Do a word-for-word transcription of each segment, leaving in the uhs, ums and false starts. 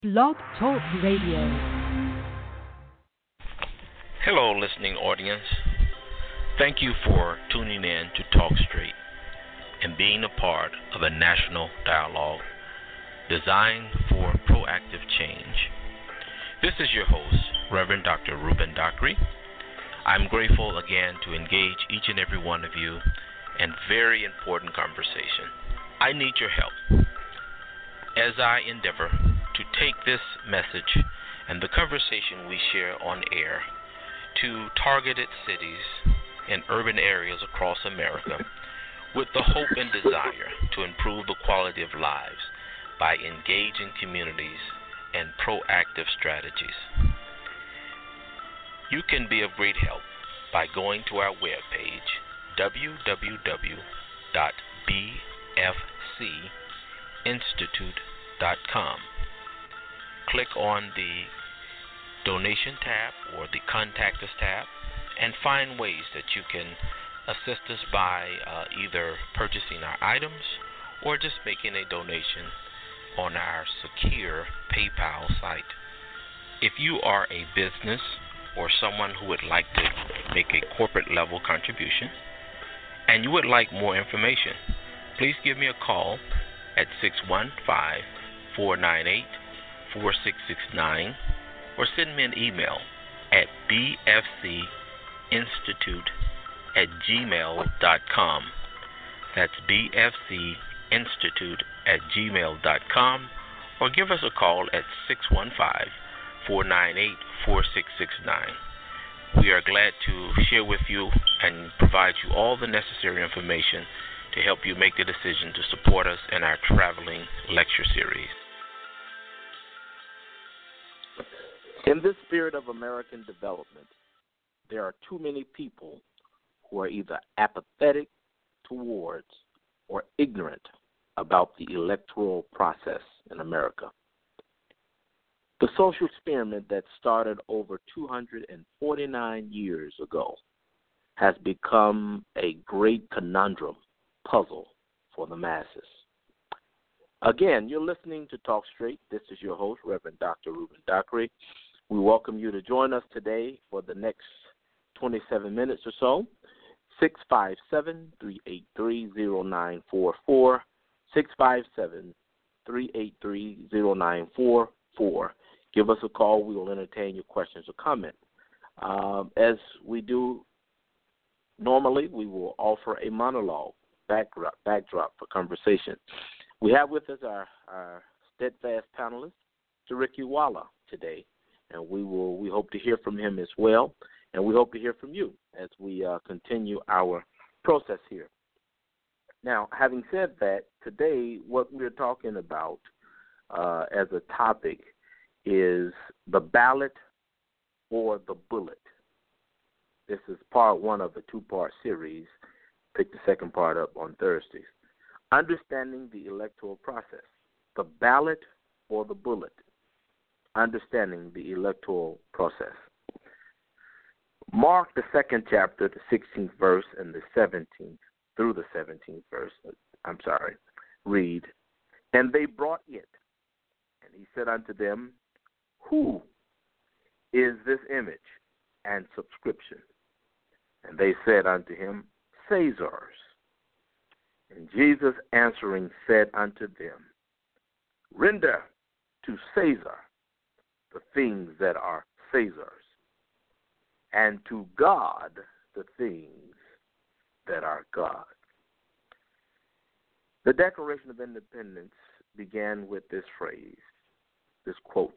Blog Talk Radio. Hello, listening audience. Thank you for tuning in to Talk Straight and being a part of a national dialogue designed for proactive change. This is your host, Reverend Doctor Ruben Dockery. I'm grateful again to engage each and every one of you in very important conversation. I need your help as I endeavor to take this message and the conversation we share on air to targeted cities and urban areas across America with the hope and desire to improve the quality of lives by engaging communities and proactive strategies. You can be of great help by going to our webpage, w w w dot b f c institute dot com. Click on the donation tab or the contact us tab and find ways that you can assist us by uh, either purchasing our items or just making a donation on our secure PayPal site. If you are a business or someone who would like to make a corporate level contribution and you would like more information, please give me a call at six one five, four nine eight, four six six nine or send me an email at b f c institute at gmail dot com. That's b f c institute at gmail dot com, or give us a call at six one five, four nine eight, four six six nine. We are glad to share with you and provide you all the necessary information to help you make the decision to support us in our traveling lecture series. In this spirit of American development, there are too many people who are either apathetic towards or ignorant about the electoral process in America. The social experiment that started over two hundred forty-nine years ago has become a great conundrum puzzle for the masses. Again, you're listening to Talk Straight. This is your host, Reverend Doctor Ruben Dockery. We welcome you to join us today for the next twenty-seven minutes or so. six five seven, three eight three, zero nine four four, six five seven, three eight three, zero nine four four. Give us a call. We will entertain your questions or comments. Um, as we do normally, we will offer a monologue backdrop, backdrop for conversation. We have with us our, our steadfast panelist, Ricky Walla, today, and we will we hope to hear from him as well, and we hope to hear from you as we uh, continue our process here. Now, having said that, today what we're talking about uh, as a topic is the ballot or the bullet. This is part one of a two-part series. Pick the second part up on Thursdays. Understanding the electoral process, the ballot or the bullet. Understanding the electoral process. Mark the second chapter, the sixteenth verse, and the seventeenth through the seventeenth verse. I'm sorry. Read. And they brought it, and he said unto them, Who is this image and subscription? And they said unto him, Caesar's. And Jesus answering said unto them, Render to Caesar the things that are Caesar's, and to God the things that are God's. The Declaration of Independence began with this phrase, this quote,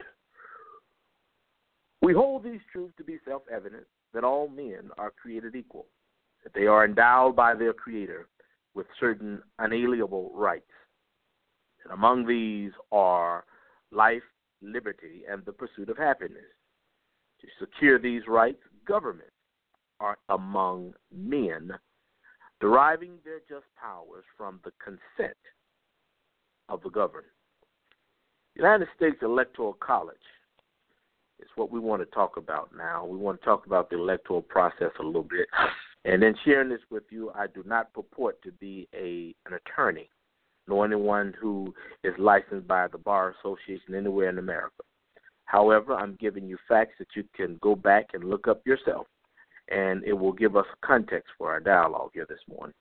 We hold these truths to be self-evident, that all men are created equal, that they are endowed by their Creator with certain unalienable rights. And among these are life, liberty, and the pursuit of happiness. To secure these rights, governments are among men, deriving their just powers from the consent of the governed. United States Electoral College is what we want to talk about now. We want to talk about the electoral process a little bit. And in sharing this with you, I do not purport to be a an attorney. nor anyone who is licensed by the Bar Association anywhere in America. However, I'm giving you facts that you can go back and look up yourself, and it will give us context for our dialogue here this morning.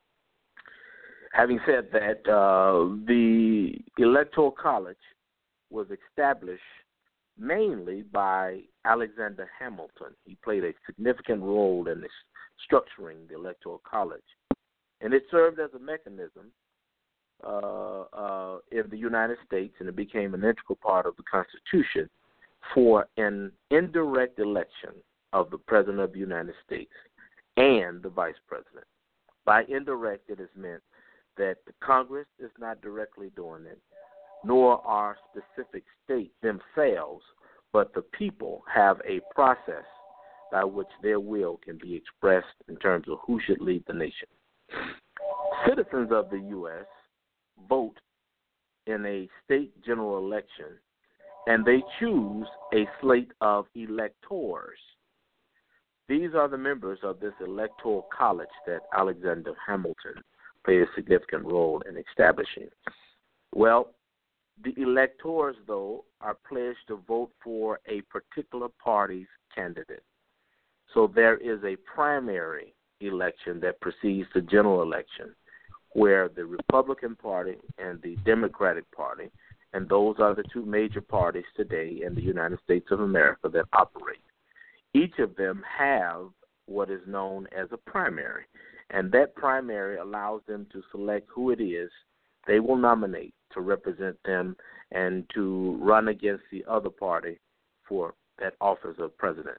Having said that, uh, the Electoral College was established mainly by Alexander Hamilton. He played a significant role in structuring the Electoral College, and it served as a mechanism uh, uh, in the United States, and it became an integral part of the Constitution for an indirect election of the President of the United States and the Vice President. By indirect, it is meant that the Congress is not directly doing it, nor are specific states themselves, but the people have a process by which their will can be expressed in terms of who should lead the nation. Citizens of the U S vote in a state general election, and they choose a slate of electors. These are the members of this electoral college that Alexander Hamilton played a significant role in establishing. Well, the electors, though, are pledged to vote for a particular party's candidate. So there is a primary election that precedes the general election, where the Republican Party and the Democratic Party, and those are the two major parties today in the United States of America that operate, each of them have what is known as a primary, and that primary allows them to select who it is they will nominate to represent them and to run against the other party for that office of president.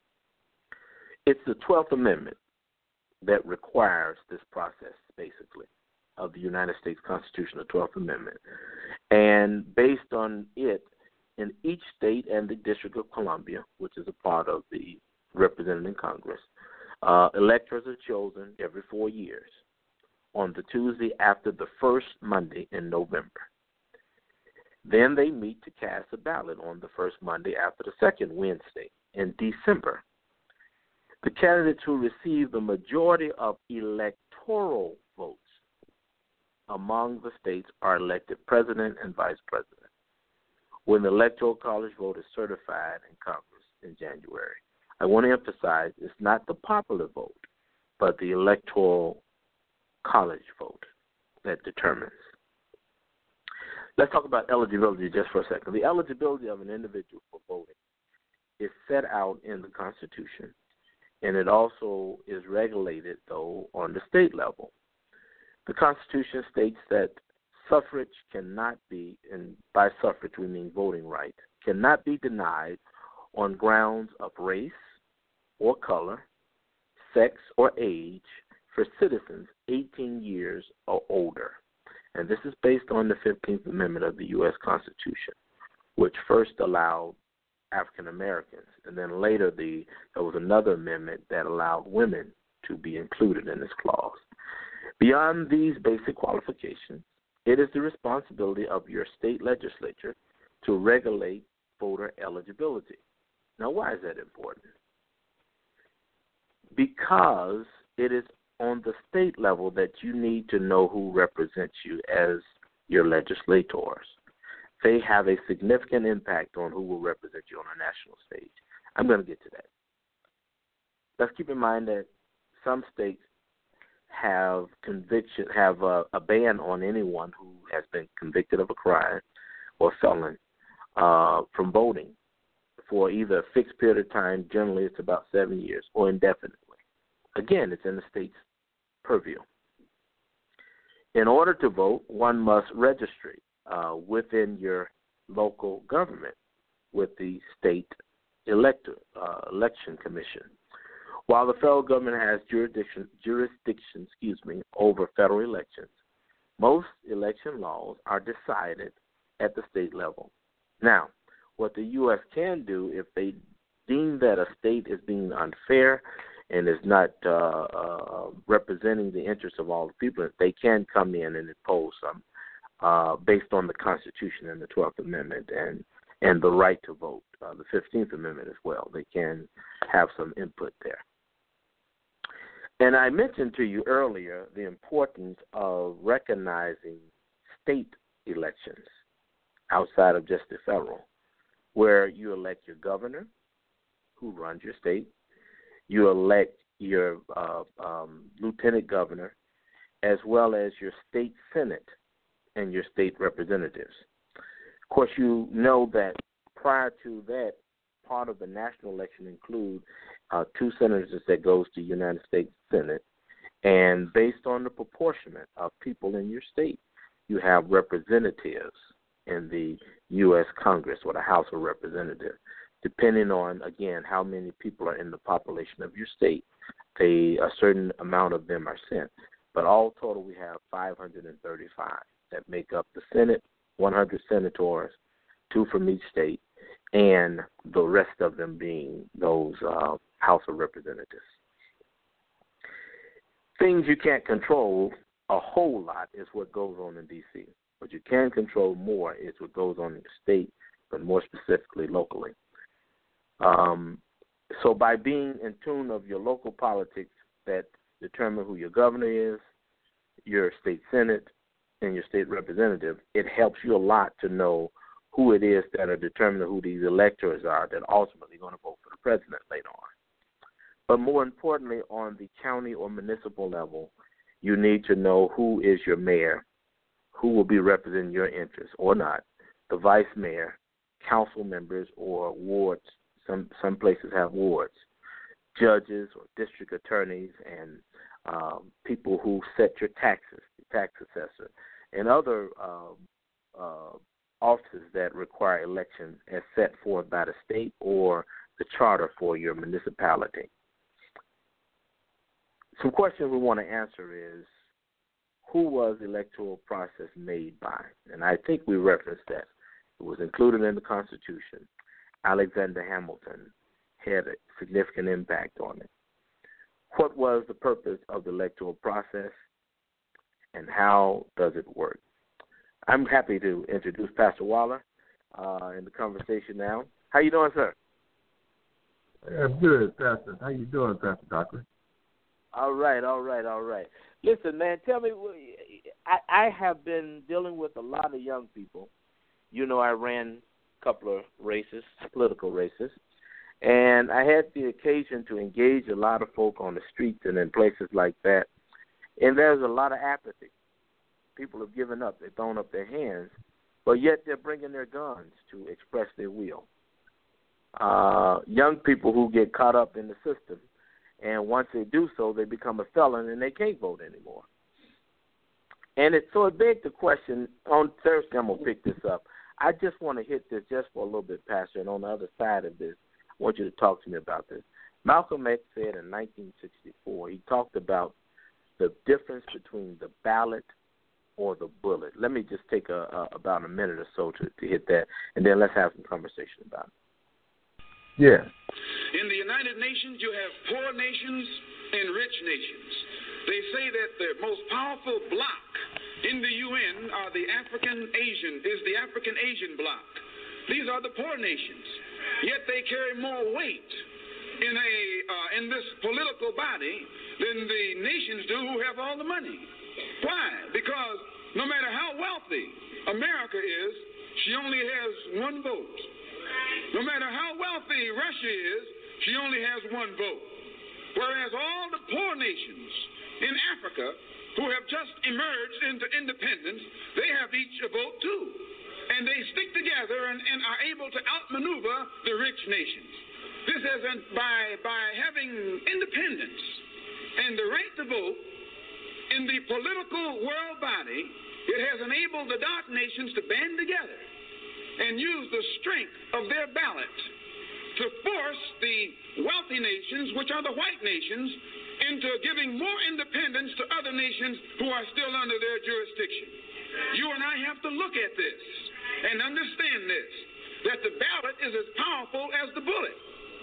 It's the twelfth Amendment that requires this process, basically, of the United States Constitution, the twelfth Amendment. And based on it, in each state and the District of Columbia, which is a part of the represented Congress, uh, electors are chosen every four years on the Tuesday after the first Monday in November. Then they meet to cast a ballot on the first Monday after the second Wednesday in December. The candidates who receive the majority of electoral votes among the states are elected president and vice president when the Electoral College vote is certified in Congress in January. I want to emphasize it's not the popular vote, but the Electoral College vote that determines. Let's talk about eligibility just for a second. The eligibility of an individual for voting is set out in the Constitution, and it also is regulated, though, on the state level. The Constitution states that suffrage cannot be, and by suffrage we mean voting rights, cannot be denied on grounds of race or color, sex or age for citizens eighteen years or older. And this is based on the fifteenth Amendment of the U S Constitution, which first allowed African Americans, and then later the there was another amendment that allowed women to be included in this clause. Beyond these basic qualifications, it is the responsibility of your state legislature to regulate voter eligibility. Now, why is that important? Because it is on the state level that you need to know who represents you as your legislators. They have a significant impact on who will represent you on a national stage. I'm going to get to that. Let's keep in mind that some states have conviction, have a, a ban on anyone who has been convicted of a crime or felon uh, from voting for either a fixed period of time, generally it's about seven years, or indefinitely. Again, it's in the state's purview. In order to vote, one must register uh, within your local government with the state elect, uh, election commission. While the federal government has jurisdiction, jurisdiction, excuse me, over federal elections, most election laws are decided at the state level. Now, what the U S can do if they deem that a state is being unfair and is not uh, uh, representing the interests of all the people, they can come in and impose some uh, based on the Constitution and the twelfth Amendment and, and the right to vote, uh, the fifteenth Amendment as well. They can have some input there. And I mentioned to you earlier the importance of recognizing state elections outside of just the federal, where you elect your governor, who runs your state. You elect your uh, um, lieutenant governor, as well as your state senate and your state representatives. Of course, you know that prior to that, part of the national election include uh, two senators that goes to United States Senate, and based on the proportionment of people in your state, you have representatives in the U S Congress or the House of Representatives, depending on, again, how many people are in the population of your state. They, a certain amount of them are sent. But all total, we have five hundred thirty-five that make up the Senate, one hundred senators, two from each state, and the rest of them being those uh, House of Representatives. Things you can't control a whole lot is what goes on in D C What you can control more is what goes on in the state, but more specifically locally. Um, so by being in tune of your local politics that determine who your governor is, your state senate, and your state representative, it helps you a lot to know who it is that are determining who these electors are that are ultimately going to vote for the president later on. But more importantly, on the county or municipal level, you need to know who is your mayor, who will be representing your interests or not, the vice mayor, council members or wards. Some some places have wards, judges or district attorneys, and um, people who set your taxes, the tax assessor, and other uh, uh, offices that require election as set forth by the state or the charter for your municipality. Some questions we want to answer is, who was the electoral process made by? And I think we referenced that. It was included in the Constitution. Alexander Hamilton had a significant impact on it. What was the purpose of the electoral process, and how does it work? I'm happy to introduce Pastor Waller uh, in the conversation now. How you doing, sir? I'm good, Pastor. How you doing, Pastor Doctor? All right, all right, all right. Listen, man, tell me, I, I have been dealing with a lot of young people. You know, I ran a couple of races, political races, and I had the occasion to engage a lot of folk on the streets and in places like that, and there's a lot of apathy. People have given up. They've thrown up their hands, but yet they're bringing their guns to express their will. Uh, young people who get caught up in the system, and once they do so, they become a felon and they can't vote anymore. And it so it begs the question, on Thursday I'm going to pick this up. I just want to hit this just for a little bit, Pastor, and on the other side of this, I want you to talk to me about this. Malcolm X said in nineteen sixty-four, he talked about the difference between the ballot or the bullet. Let me just take a, a, about a minute or so to, to hit that, and then let's have some conversation about it. Yeah. In the United Nations, you have poor nations and rich nations. They say that the most powerful bloc in the U N are the African Asian, is the African Asian bloc. These are the poor nations, yet they carry more weight in a uh, in this political body than the nations do who have all the money. Why? Because no matter how wealthy America is, she only has one vote. No matter how wealthy Russia is, she only has one vote. Whereas all the poor nations in Africa who have just emerged into independence, they have each a vote too. And they stick together and, and are able to outmaneuver the rich nations. This is an, by, by having independence and the right to vote in the political world body, it has enabled the dark nations to band together and use the strength of their ballot to force the wealthy nations, which are the white nations, into giving more independence to other nations who are still under their jurisdiction. You and I have to look at this and understand this, that the ballot is as powerful as the bullet.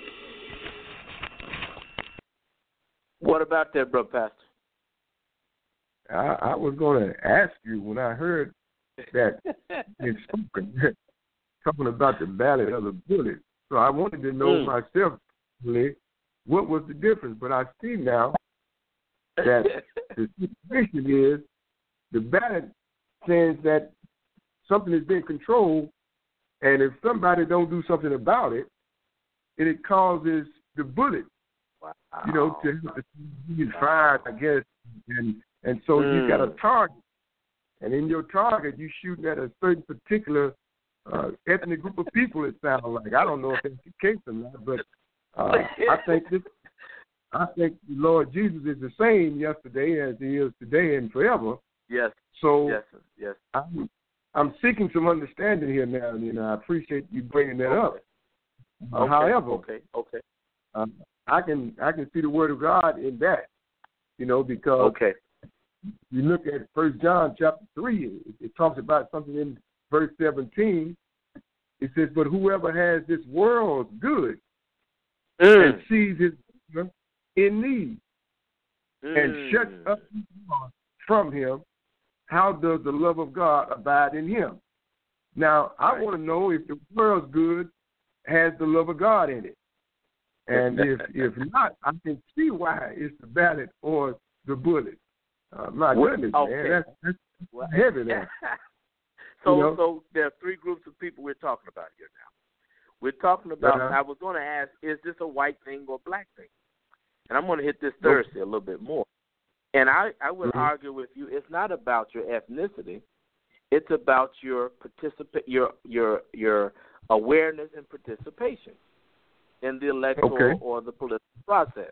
What about that, Brother Pastor? I, I was going to ask you when I heard that it's spoken, talking about the ballot of the bullet. So I wanted to know mm. myself, really, what was the difference. But I see now that the situation is the ballot saying that something is being controlled, and if somebody don't do something about it, and it causes the bullet, wow. you know, to be fired, I guess, and and so mm. you got a target, and in your target you shooting at a certain particular uh, ethnic group of people. It sounds like I don't know if that's the case or not, but uh, I think this. I think the Lord Jesus is the same yesterday as he is today and forever. Yes. So yes, yes. I'm, I'm seeking some understanding here now, and you know, I appreciate you bringing that okay. up. Uh, okay. However, okay, okay, um, I can I can see the Word of God in that, you know, because okay. you look at First John chapter three, it, it talks about something in verse seventeen. It says, "But whoever has this world's good mm. and sees his in need mm. and shuts up from him, how does the love of God abide in him?" Now, I right. want to know if the world's good has the love of God in it. And if if not, I can see why it's the ballot or the bullet. Uh, my goodness, okay. man, that's, that's well, heavy there. so, you know? so there are three groups of people we're talking about here now. We're talking about, uh-huh. I was going to ask, is this a white thing or a black thing? And I'm going to hit this Thursday a little bit more. And I, I would mm-hmm. argue with you, it's not about your ethnicity. It's about your participa- your your your awareness and participation in the electoral okay. or the political process.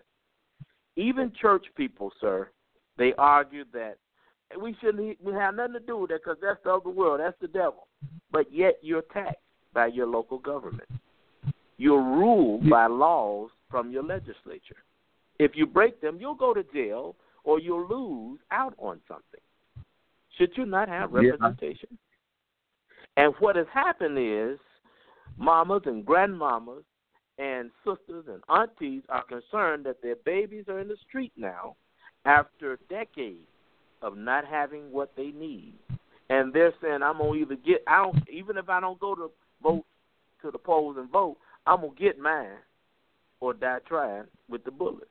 Even church people, sir, they argue that we shouldn't we have nothing to do with that because that's the other world, that's the devil. But yet you're taxed by your local government. You're ruled by laws from your legislature. If you break them, you'll go to jail or you'll lose out on something. Should you not have representation? Yeah. And what has happened is mamas and grandmamas and sisters and aunties are concerned that their babies are in the street now after decades of not having what they need. And they're saying, I'm going to either get out, even if I don't go to vote to the polls and vote, I'm going to get mine or die trying with the bullet.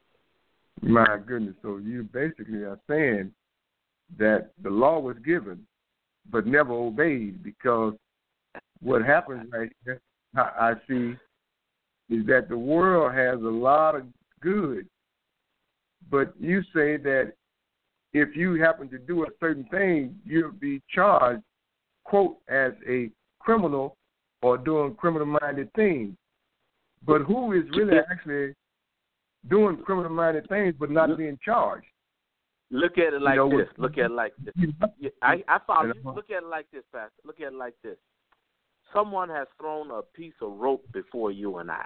My goodness. So you basically are saying that the law was given but never obeyed, because what happens right here, I see, is that the world has a lot of good, but you say that if you happen to do a certain thing, you'll be charged, quote, as a criminal or doing criminal-minded things. But who is really actually doing criminal-minded things but not being charged? Look at it like you know, this. Look at it like this. I, I follow you. Look at it like this, Pastor. Look at it like this. Someone has thrown a piece of rope before you and I.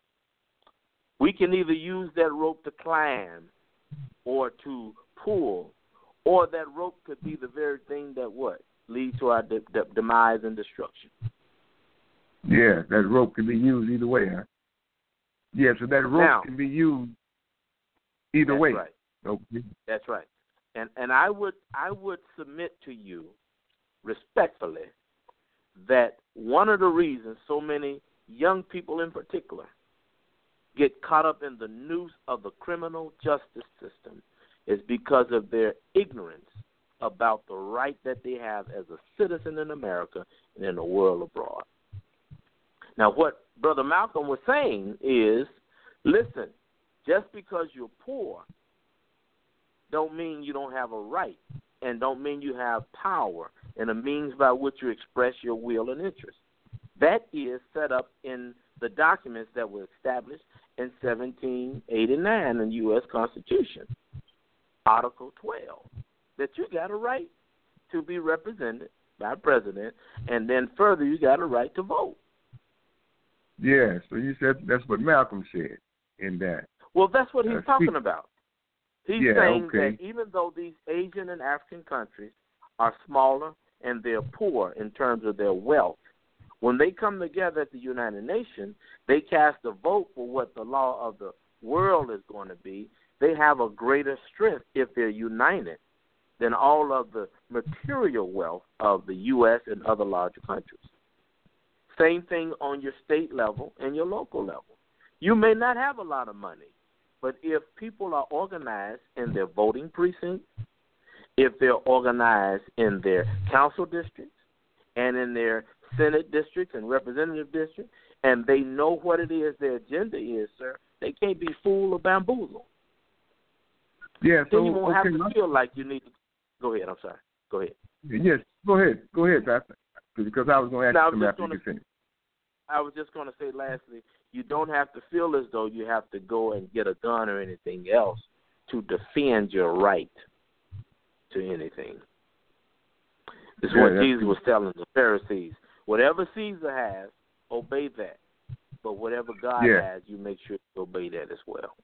We can either use that rope to climb or to pull, or that rope could be the very thing that what? Leads to our de- de- demise and destruction. Yeah, that rope can be used either way, huh? Yeah, so that rope now, can be used either that's way. Right. Okay. That's right. And and I would I would submit to you respectfully that one of the reasons so many young people in particular get caught up in the noose of the criminal justice system is because of their ignorance about the right that they have as a citizen in America and in the world abroad. Now, what Brother Malcolm was saying is, listen, just because you're poor don't mean you don't have a right, and don't mean you have power and a means by which you express your will and interest. That is set up in the documents that were established in seventeen eighty-nine in the U S Constitution, Article twelve, that you got a right to be represented by a president, and then further you got a right to vote. Yeah, so you said that's what Malcolm said in that. Well, that's what he's uh, talking speak. about. He's yeah, saying okay. that even though these Asian and African countries are smaller and they're poor in terms of their wealth, when they come together at the United Nations, they cast a vote for what the law of the world is going to be. They have a greater strength if they're united than all of the material wealth of the U S and other larger countries. Same thing on your state level and your local level. You may not have a lot of money, but if people are organized in their voting precincts if they're organized in their council districts and in their Senate districts and representative districts, and they know what it is their agenda is, sir, they can't be fooled or bamboozled. Yeah, so then you won't okay, have to feel like you need to. Go ahead. I'm sorry. Go ahead. Yes, go ahead. Go ahead, Pastor. Because I was going to ask you after you finish. I was just going to say, lastly, you don't have to feel as though you have to go and get a gun or anything else to defend your right to anything. This is yeah, what Jesus true. was telling the Pharisees. Whatever Caesar has, obey that. But whatever God yeah. has, you make sure you obey that as well.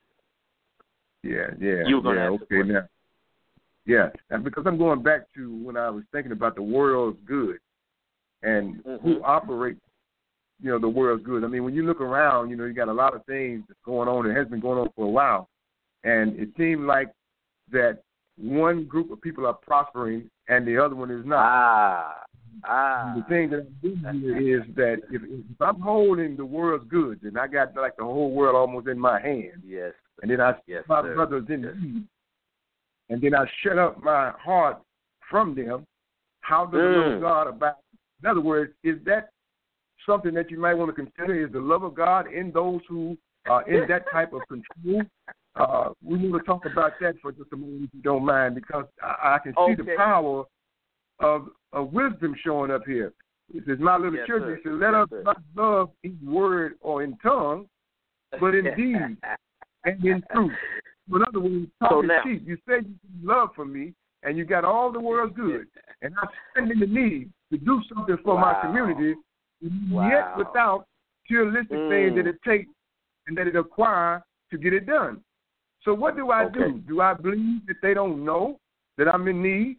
Yeah, yeah. You were going yeah, to ask okay, now. Yeah, and because I'm going back to when I was thinking about the world's good and mm-hmm. who operates, you know, the world's good. I mean, when you look around, you know, you got a lot of things that's going on. It has been going on for a while. And it seemed like that one group of people are prospering and the other one is not. Ah, ah. The thing that I do here is that if, if I'm holding the world's goods and I got like the whole world almost in my hand, yes, and then I yes, my sir. brothers in yes. need, and then I shut up my heart from them, how does mm. the love of God about? In other words, is that something that you might want to consider? Is the love of God in those who are in that type of control? Uh, we need to talk about that for just a moment, if you don't mind, because I, I can see okay. the power of, of wisdom showing up here. It says, my little yes, children, it sir. says, let yes, us sir. not love in word or in tongue, but in deed and in truth. In other words, talking so now, cheap. You say you love for me, and you got all the world's good, and I'm standing in the need to do something for wow. my community, wow. yet without materialistic mm. things that it takes and that it acquires to get it done. So what do I okay. do? Do I believe that they don't know that I'm in need?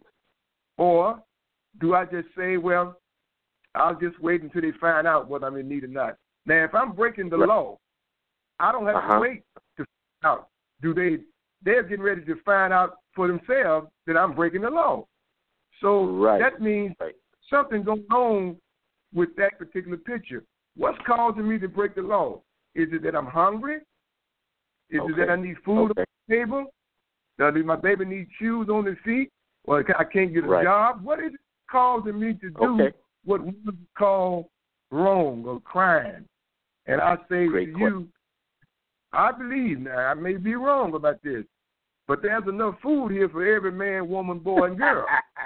Or do I just say, well, I'll just wait until they find out whether I'm in need or not? Now, if I'm breaking the right. law, I don't have uh-huh. to wait to find out. Do they, they're getting ready to find out for themselves that I'm breaking the law. So right. that means right. something going on with that particular picture. What's causing me to break the law? Is it that I'm hungry? Is okay. it that I need food okay. on the table? Does my baby need shoes on his feet? Or I can't get a right. job? What is it causing me to do okay. what we would call wrong or crime? And I say Great to question. you, I believe now, I may be wrong about this, but there's enough food here for every man, woman, boy, and girl.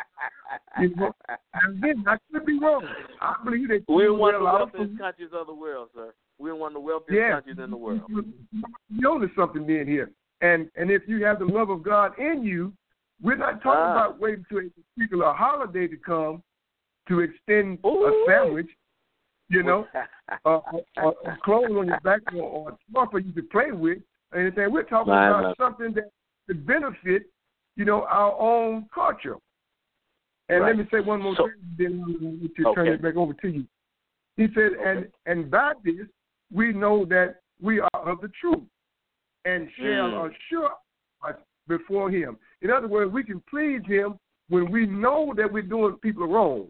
You know? And again, I could be wrong. I believe that we're one of the a lot wealthiest of countries of the world, sir. We're one of the wealthiest yeah. countries in the world. You notice something being here. And and if you have the love of God in you, we're not talking ah. about waiting to a particular holiday to come to extend Ooh. a sandwich, you know, or, or, or clothes on your back, or, or a toy for you to play with, or anything. We're talking My about love. something that could benefit, you know, our own culture. And right. let me say one more so, thing, then I'm going to okay. turn it back over to you. He said, okay. and, and by this, we know that we are of the truth and shall mm. assure us before him. In other words, we can please him when we know that we're doing people wrong.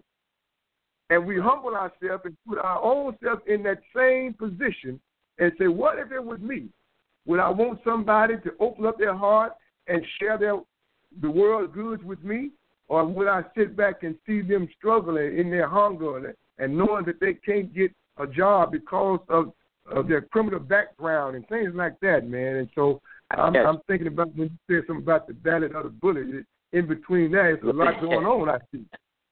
And we humble ourselves and put our own self in that same position and say, what if it was me? Would I want somebody to open up their heart and share their the world's goods with me? Or would I sit back and see them struggling in their hunger and knowing that they can't get a job because of, of their criminal background and things like that, man? And so I'm, yes. I'm thinking about when you said something about the ballot of the bullet. In between that, there's a lot going on, I see.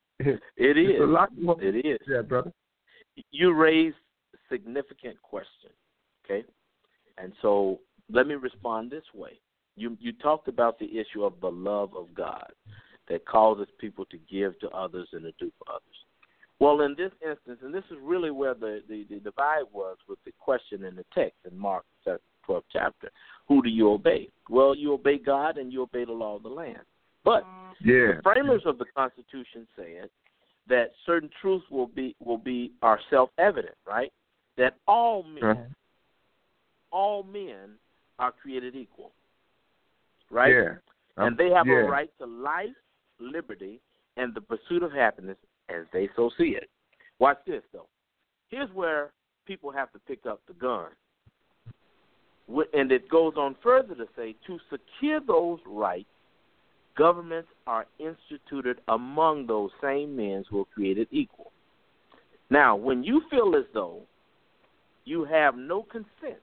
It is. A lot going it is. Yeah, brother. You raised a significant question, okay? And so let me respond this way. You you talked about the issue of the love of God that causes people to give to others and to do for others. Well, in this instance, and this is really where the, the, the divide was with the question in the text in Mark twelfth chapter, who do you obey? Well, you obey God and you obey the law of the land. But yeah. the framers of the Constitution said that certain truths will be will be are self-evident, right? That all men, uh-huh. all men are created equal, right? Yeah. Um, and they have yeah. a right to life, liberty, and the pursuit of happiness as they so see it. Watch this, though. Here's where people have to pick up the gun. And it goes on further to say, to secure those rights, governments are instituted among those same men who are created equal. Now, when you feel as though you have no consent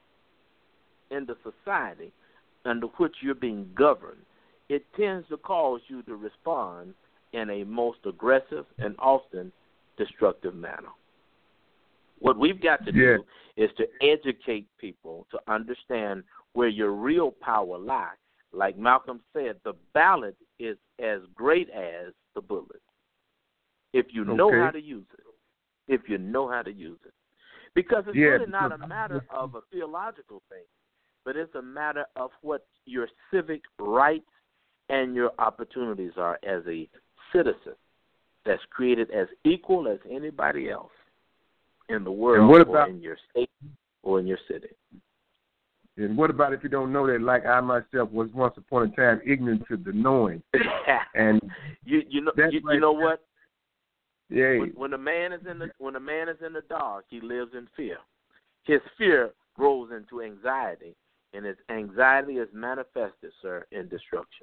in the society under which you're being governed, it tends to cause you to respond in a most aggressive and often destructive manner. What we've got to yeah. do is to educate people to understand where your real power lies. Like Malcolm said, the ballot is as great as the bullet. If you know okay. how to use it. If you know how to use it. Because it's yeah, really not a matter of a theological thing, but it's a matter of what your civic rights and your opportunities are as a citizen that's created as equal as anybody else in the world and what about, or in your state or in your city. And what about if you don't know that, like I myself was once upon a time ignorant to the knowing? and you you know you, right you know what? Yeah. When, when a man is in the when a man is in the dark, he lives in fear. His fear grows into anxiety, and his anxiety is manifested, sir, in destruction.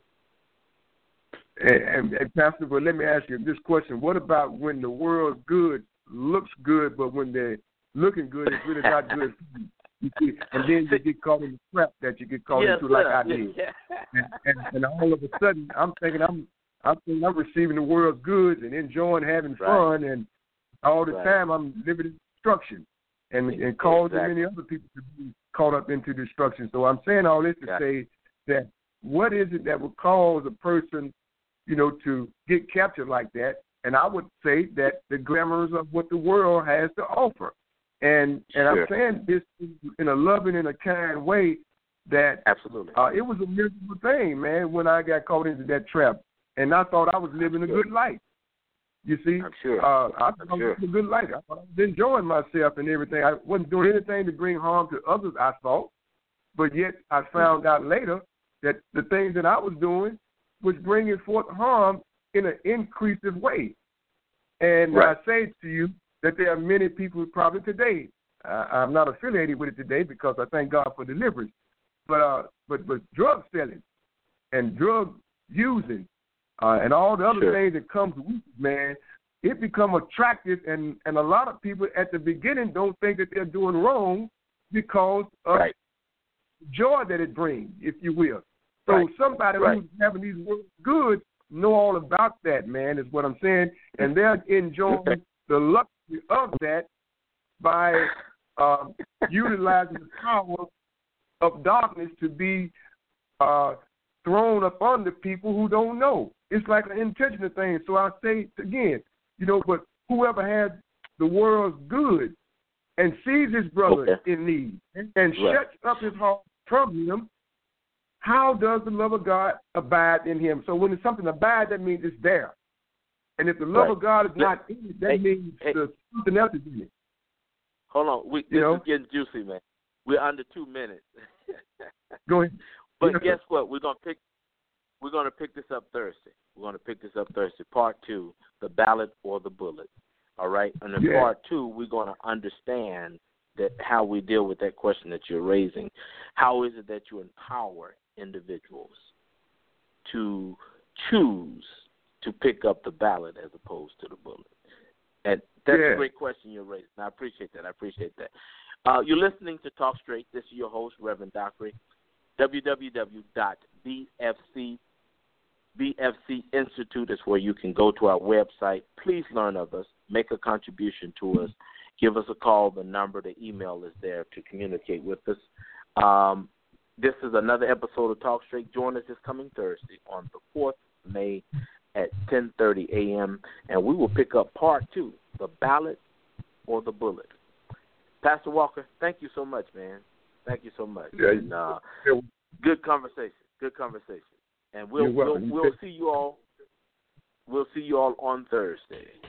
And, and, and Pastor, but let me ask you this question: what about when the world's good looks good, but when they're looking good, it's really not good for you? You see, and then you get caught in the trap that you get caught yes, into, like sir. I did. Yeah. and, and, and all of a sudden, I'm thinking I'm, I'm thinking I'm receiving the world's goods and enjoying having right. fun, and all the right. time I'm living in destruction, and and causing exactly. many other people to be caught up into destruction. So I'm saying all this to Got say that what is it that would cause a person, you know, to get captured like that? And I would say that the glamours of what the world has to offer. And and sure. I'm saying this in a loving and a kind way that absolutely uh, it was a miserable thing, man, when I got caught into that trap. And I thought I was living a good life. You see? I'm sure. Uh, I thought I'm I was sure. living a good life. I thought I was enjoying myself and everything. I wasn't doing anything to bring harm to others, I thought. But yet I found out later that the things that I was doing was bringing forth harm in an increasive way. And right. I say to you that there are many people probably today, uh, I'm not affiliated with it today because I thank God for deliverance, but uh, but, but drug selling and drug using uh, and all the other sure. things that comes with it, man, it become attractive, and, and a lot of people at the beginning don't think that they're doing wrong because of right. joy that it brings, if you will. So right. somebody right. who's having these words good know all about that, man, is what I'm saying, and they're enjoying the luxury of that by uh, utilizing the power of darkness to be uh, thrown upon the people who don't know. It's like an intentional thing. So I say again, you know, but whoever has the world's good and sees his brother okay. in need and, and right. shuts up his heart from him, how does the love of God abide in him? So when it's something abide, that means it's there. And if the love right. of God is not in it, that hey, means hey. there's something else is in it. Hold on. We, this you know? is getting juicy, man. We're under two minutes. Go ahead. But yes, guess what? We're gonna pick. We're gonna pick this up Thursday. We're gonna pick this up Thursday. Part two: the ballot or the bullet. All right. And in yeah. part two, we're gonna understand that how we deal with that question that you're raising. How is it that you empower individuals to choose to pick up the ballot as opposed to the bullet? And that's yeah. a great question you're raising. I appreciate that. I appreciate that. Uh, you're listening to Talk Straight. This is your host, Reverend Dockery. w w w dot b f c Institute is where you can go to our website. Please learn of us. Make a contribution to us. Give us a call. The number, the email is there to communicate with us. Um, this is another episode of Talk Straight. Join us this coming Thursday on the fourth of May at ten thirty a.m., and we will pick up part two, the ballot or the bullet. Pastor Walker, thank you so much, man. Thank you so much. Yeah, and, uh, good conversation. Good conversation. And we'll we'll, we'll see you all. We'll see you all on Thursday.